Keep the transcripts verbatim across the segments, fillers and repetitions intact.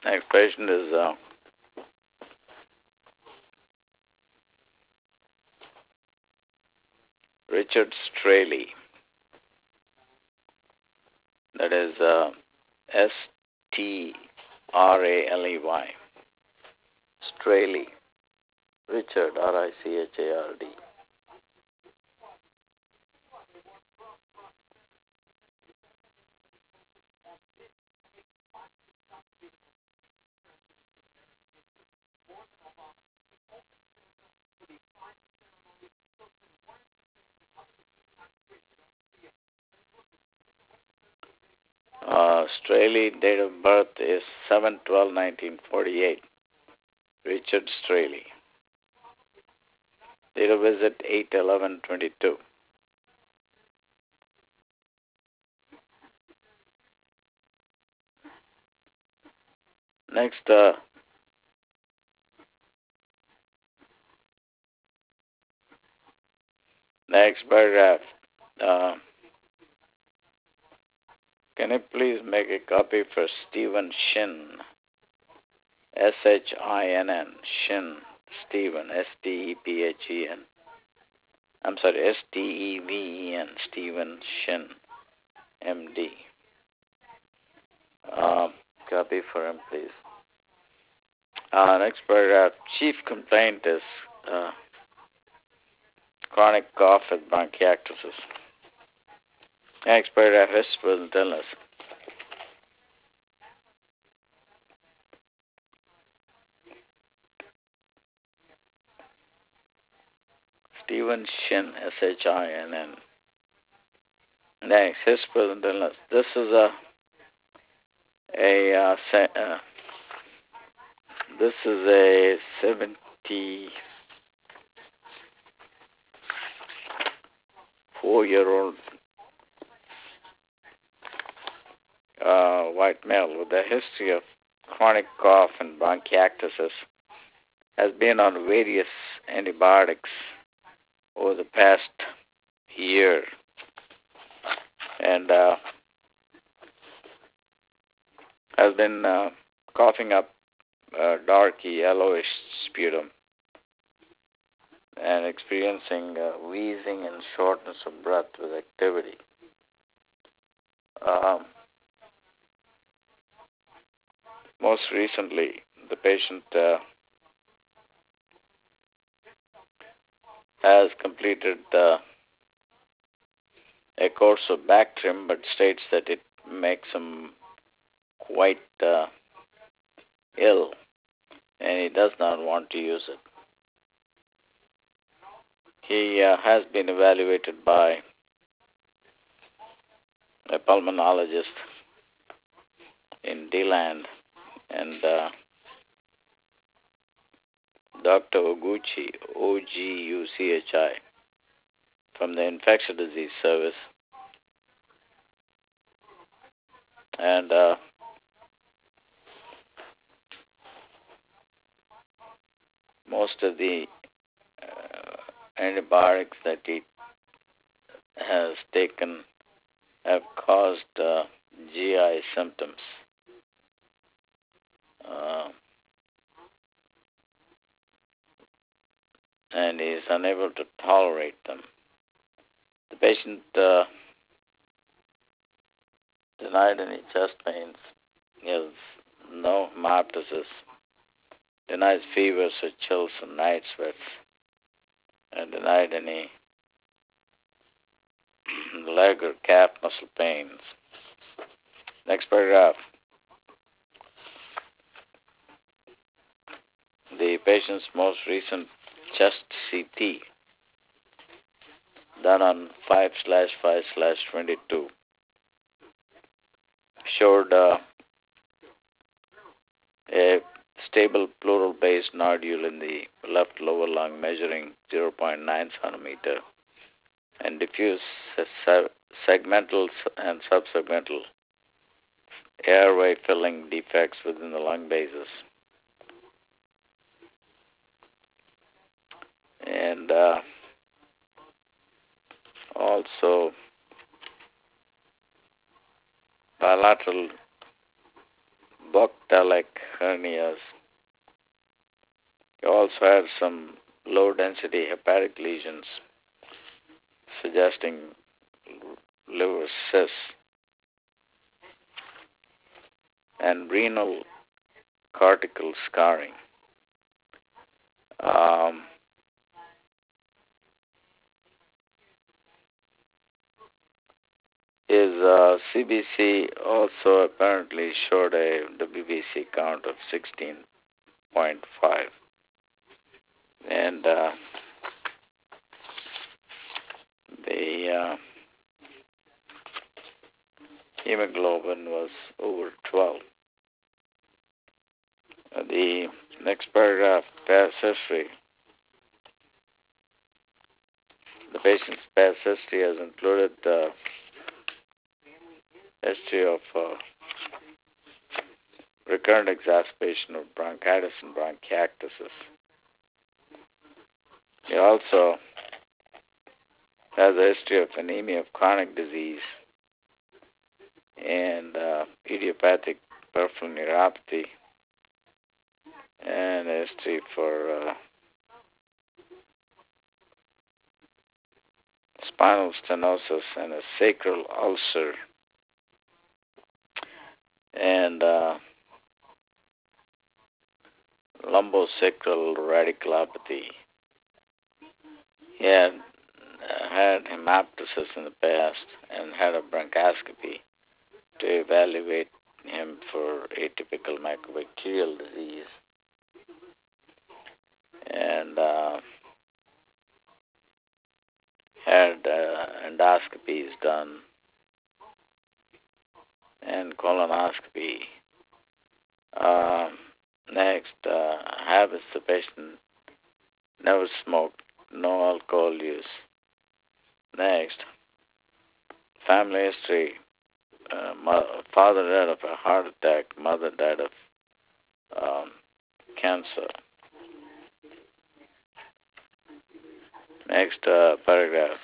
Next patient is uh, Richard Straley. That is uh, S T R A L E Y. Straley. Richard, R I C H A R D. Uh, Straley, date of birth is seven twelve nineteen forty-eight. Richard Straley. Date of visit eight eleven twenty-two. Next, uh, next paragraph. Uh, can you please make a copy for Stephen Shin? S H I N N. Shin. Stephen. S T E P H E N. I'm sorry, S T E V E N. Stephen Shin. M D. Uh, copy for him, please. Uh, next paragraph. Chief complaint is uh, chronic cough with bronchiectasis. Next paragraph. History illness. Stephen Shin, S H I N N. Next, his present illness. This is a a uh, se- uh, this is a seventy-four-year-old uh, white male with a history of chronic cough and bronchiectasis. Has been on various antibiotics over the past year, and uh, has been uh, coughing up uh, darky yellowish sputum and experiencing uh, wheezing and shortness of breath with activity. Um, most recently, the patient uh, has completed uh, a course of Bactrim, but states that it makes him quite uh, ill, and he does not want to use it. He uh, has been evaluated by a pulmonologist in D-Land, and uh, Doctor Oguchi, O G U C H I, from the Infectious Disease Service, and uh, most of the uh, antibiotics that he has taken have caused uh, G I symptoms. Uh, and he is unable to tolerate them. The patient uh, denied any chest pains. He has no hemoptysis. Denies fevers or chills and night sweats. And denied any leg or calf muscle pains. Next paragraph. The patient's most recent chest C T, done on five slash five slash twenty-two, showed uh, a stable pleural-based nodule in the left lower lung measuring zero point nine centimeter and diffuse segmental and subsegmental airway filling defects within the lung bases. And uh, also bilateral buccal hernias. He also had some low-density hepatic lesions, suggesting liver cysts, and renal cortical scarring. Um, his uh, C B C also apparently showed a W B C count of sixteen point five. And uh, the uh, hemoglobin was over twelve. Uh, the next paragraph, past history. The patient's past history has included the history of uh, recurrent exacerbation of bronchitis and bronchiectasis. He also has a history of anemia of chronic disease and uh, idiopathic peripheral neuropathy, and a history for uh, spinal stenosis and a sacral ulcer, and uh, lumbosacral radiculopathy. He had uh, had hemoptysis in the past and had a bronchoscopy to evaluate him for atypical mycobacterial disease. And uh, had uh, endoscopies done and colonoscopy. Uh, next, uh, habits: the patient never smoked, no alcohol use. Next, family history: uh, mo- father died of a heart attack, mother died of um, cancer. Next uh, paragraph.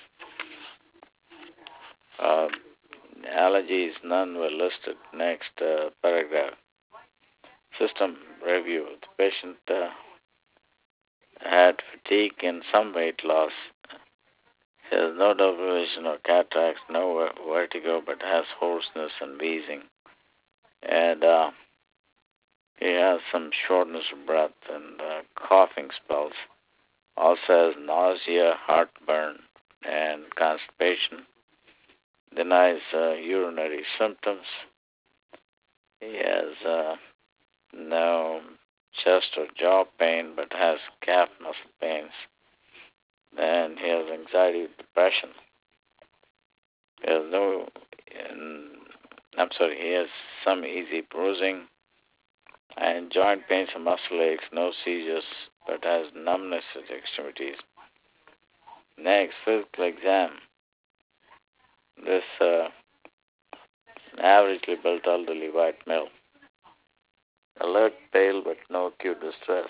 Uh, allergies, none were listed. Next uh, paragraph. System review. The patient uh, had fatigue and some weight loss. He has no deprivation or cataracts, no vertigo, but has hoarseness and wheezing. And uh, he has some shortness of breath and uh, coughing spells. Also has nausea, heartburn, and constipation. Denies uh, urinary symptoms. He has uh, no chest or jaw pain, but has calf muscle pains. And he has anxiety, depression. He has no, I'm sorry, he has some easy bruising and joint pains and muscle aches, no seizures, but has numbness at the extremities. Next, physical exam. This uh, averagely built elderly white male. Alert, pale, but no acute distress.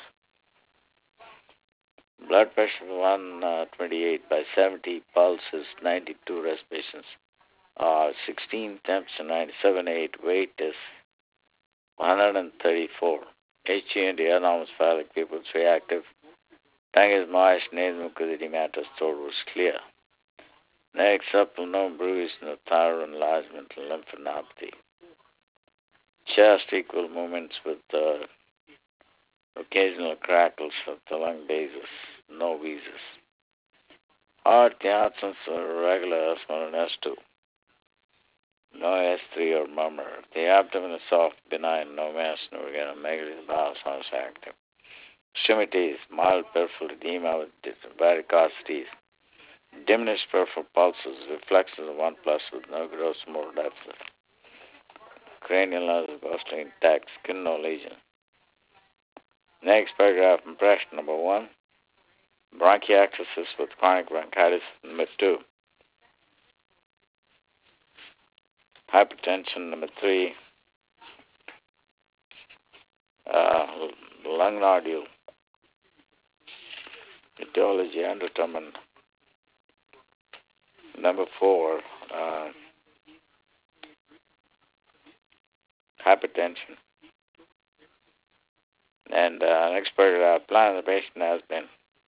Blood pressure one twenty-eight by seventy, pulse is ninety-two, respirations are sixteen, temperature ninety-seven point eight, weight is one hundred thirty-four. H G and the anormous pupils reactive. Tongue is moist, nasal mucosity matters, throat was clear. Next, supple, no bruise, no thyroid enlargement, lymphadenopathy. Chest, equal movements with uh, occasional crackles of the lung bases, no wheezes. Heart, the absence of regular S one and S two. No S three or murmur. The abdomen is soft, benign, no mass, no organomegaly, the bowel sounds active. Extremities, mild peripheral edema with varicosities. Diminished peripheral pulses, reflexes of one plus with no gross motor deficit. Cranial nerves mostly intact, skin no lesion. Next paragraph, impression number one. Bronchiectasis with chronic bronchitis, number two. Hypertension, number three. Uh, lung nodule. Etiology undetermined. Number four, uh, hypertension. And uh, an expert uh, plan the patient has been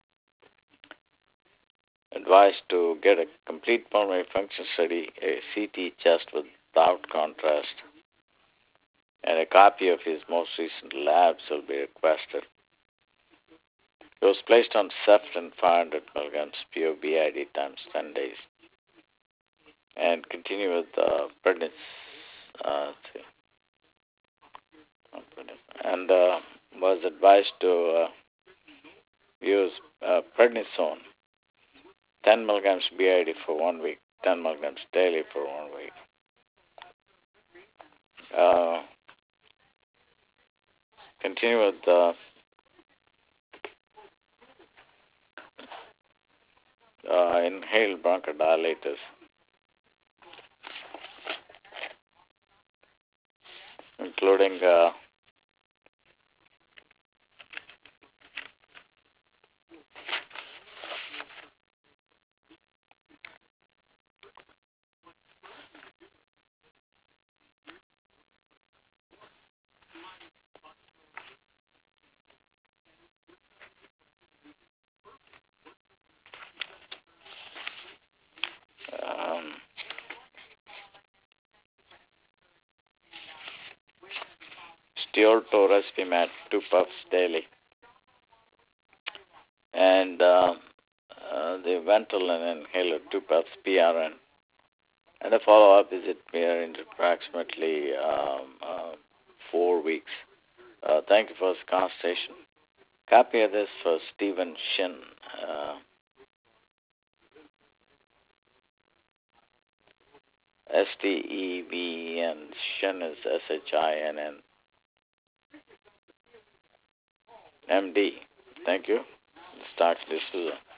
advised to get a complete pulmonary function study, a C T chest without contrast, and a copy of his most recent labs will be requested. He was placed on Cefton five hundred milligrams P O B I D times ten days, and continue with uh, prednis, uh, and uh, was advised to uh, use uh, prednisone, ten milligrams B I D for one week, ten milligrams daily for one week. Uh, continue with uh, uh, inhaled bronchodilators, including uh, um, Stiolto Respimat, two puffs daily, and uh, uh, the Ventolin inhaler, two puffs P R N, and a follow-up visit here in approximately um, uh, four weeks. Uh, thank you for this conversation. Copy of this for Stephen Shin. Uh, S T E V E N. Shin is S H I N N. M D. Thank you. Start this.